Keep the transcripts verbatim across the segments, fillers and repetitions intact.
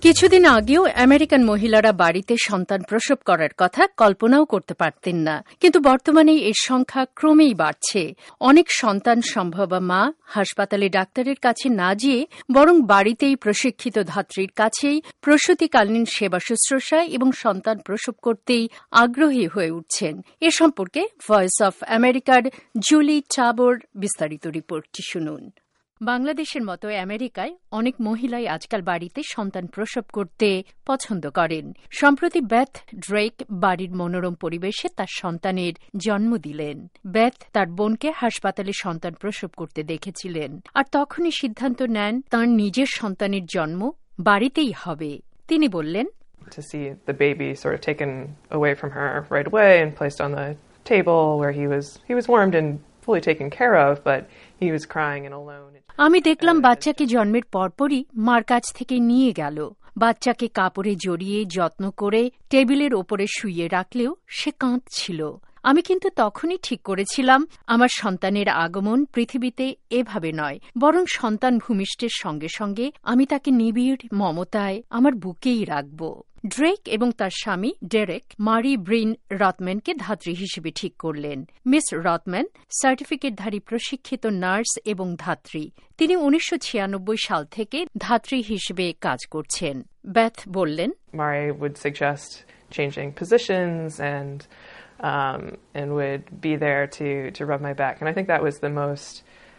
কিছুদিন আগেও আমেরিকান মহিলারা বাড়িতে সন্তান প্রসব করার কথা কল্পনাও করতে পারতেন না, কিন্তু বর্তমানে এর সংখ্যা ক্রমেই বাড়ছে। অনেক সন্তান সম্ভবা মা হাসপাতালে ডাক্তারের কাছে না যেয়ে বরং বাড়িতেই প্রশিক্ষিত ধাত্রীর কাছেই প্রসূতিকালীন সেবা শুশ্রূষা এবং সন্তান প্রসব করতেই আগ্রহী হয়ে উঠছেন। এ সম্পর্কে ভয়েস অব আমেরিকার জুলি চাবোর বিস্তারিত রিপোর্টটি শুনুন। বাংলাদেশের মতো আমেরিকায় অনেক মহিলাই আজকাল বাড়িতে সন্তান প্রসব করতে পছন্দ করেন। সম্প্রতি বেথ ড্রেক বাড়ির মনোরম পরিবেশে তার সন্তানের জন্ম দিলেন। বেথ তার বোনকে হাসপাতালে সন্তান প্রসব করতে দেখেছিলেন, আর তখনই সিদ্ধান্ত নেন তাঁর নিজের সন্তানের জন্ম বাড়িতেই হবে। তিনি বললেন, To see the baby sort of taken away from her right away and placed on the table where he was he was warmed and fully taken care of, but he was crying and alone. আমি দেখলাম বাচ্চাকে জন্মের পরপরই মার কাছ থেকে নিয়ে গেল। বাচ্চাকে কাপড়ে জড়িয়ে যত্ন করে টেবিলের ওপরে শুইয়ে রাখলেও সে কাঁদছিল। আমি কিন্তু তখনই ঠিক করেছিলাম আমার সন্তানের আগমন পৃথিবীতে এভাবে নয়, বরং সন্তান ভূমিষ্ঠের সঙ্গে সঙ্গে আমি তাকে নিবিড় মমতায় আমার বুকেই রাখব। ড্রেক এবং তার স্বামী ডেরেক মারি ব্রিন রথম্যানকে ধাত্রী হিসেবে ঠিক করলেন। মিস রথম্যান সার্টিফিকেটধারী প্রশিক্ষিত নার্স এবং ধাত্রী। তিনি উনিশশো ছিয়ানব্বই সাল থেকে ধাত্রী হিসেবে কাজ করছেন। বেথ বললেন, Mari would suggest changing positions and um, and would be there to to rub my back, and I think that was the most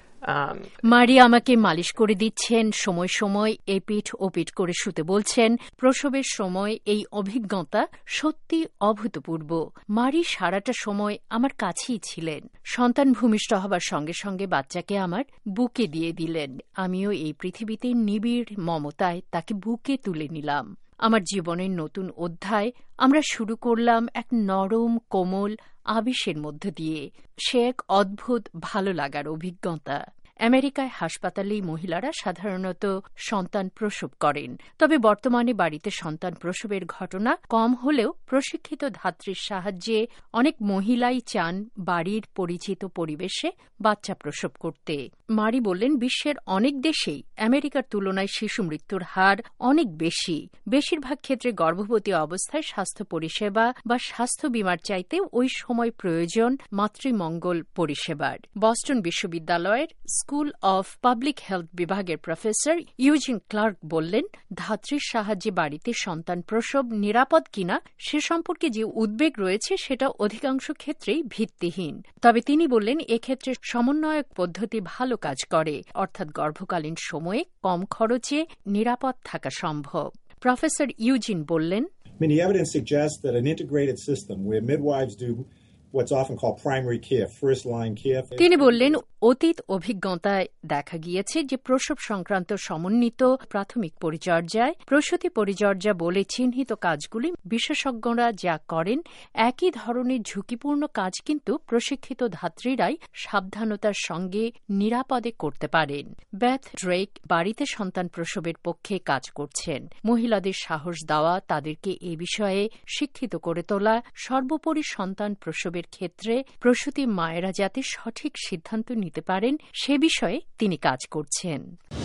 মারি আমাকে মালিশ করে দিচ্ছেন, সময় সময় এপিঠ ওপিঠ করে শুতে বলছেন। প্রসবের সময় এই অভিজ্ঞতা সত্যি অভূতপূর্ব। মারি সারাটা সময় আমার কাছেই ছিলেন। সন্তান ভূমিষ্ঠ হবার সঙ্গে সঙ্গে বাচ্চাকে আমার বুকে দিয়ে দিলেন। আমিও এই পৃথিবীতে নিবিড় মমতায় তাকে বুকে তুলে নিলাম। আমার জীবনের নতুন অধ্যায় আমরা শুরু করলাম এক নরম কোমল আবেশের মধ্য দিয়ে। সে এক অদ্ভুত ভালো লাগার অভিজ্ঞতা। আমেরিকায় হাসপাতালেই মহিলারা সাধারণত সন্তান প্রসব করেন, তবে বর্তমানে বাড়িতে সন্তান প্রসবের ঘটনা কম হলেও প্রশিক্ষিত ধাত্রীর সাহায্যে অনেক মহিলাই চান বাড়ির পরিচিত পরিবেশে বাচ্চা প্রসব করতে। মারি বললেন, বিশ্বের অনেক দেশেই আমেরিকার তুলনায় শিশু মৃত্যুর হার অনেক বেশি। বেশিরভাগ ক্ষেত্রে গর্ভবতী অবস্থায় স্বাস্থ্য পরিষেবা বা স্বাস্থ্য বীমার চাইতে ওই সময় প্রয়োজন মাতৃমঙ্গল পরিষেবার। বস্টন বিশ্ববিদ্যালয়ের স্কুল অফ পাবলিক হেলথ বিভাগের প্রফেসর ইউজিন ক্লার্ক বললেন, ধাত্রীর সাহায্যে বাড়িতে সন্তান প্রসব নিরাপদ কিনা সে সম্পর্কে যে উদ্বেগ রয়েছে সেটা অধিকাংশ ক্ষেত্রেই ভিত্তিহীন। তবে তিনি বললেন, এক্ষেত্রে সমন্বয়ক পদ্ধতি ভালো কাজ করে, অর্থাৎ গর্ভকালীন সময়ে কম খরচে নিরাপদ থাকা সম্ভব। প্রফেসর ইউজিন বললেন, Many evidence suggests that an integrated system where midwives do what's often called primary care, first line care. তিনি বললেন, অতীত অভিজ্ঞতায় দেখা গিয়েছে যে প্রসব সংক্রান্ত সমন্বিত প্রাথমিক পরিচর্যায় প্রসূতি পরিচর্যা বলে চিহ্নিত কাজগুলি বিশেষজ্ঞরা যা করেন একই ধরনের ঝুঁকিপূর্ণ কাজ কিন্তু প্রশিক্ষিত ধাত্রীরাই সাবধানতার সঙ্গে নিরাপদে করতে পারেন। বেথ ড্রেক বাড়িতে সন্তান প্রসবের পক্ষে কাজ করছেন। মহিলাদের সাহস দেওয়া, তাদেরকে এ বিষয়ে শিক্ষিত করে তোলা, সর্বোপরি সন্তান প্রসবের ক্ষেত্রে প্রসূতি মায়েরা যাতে সঠিক সিদ্ধান্ত নিতে পারেন সে বিষয়ে তিনি কাজ করছেন।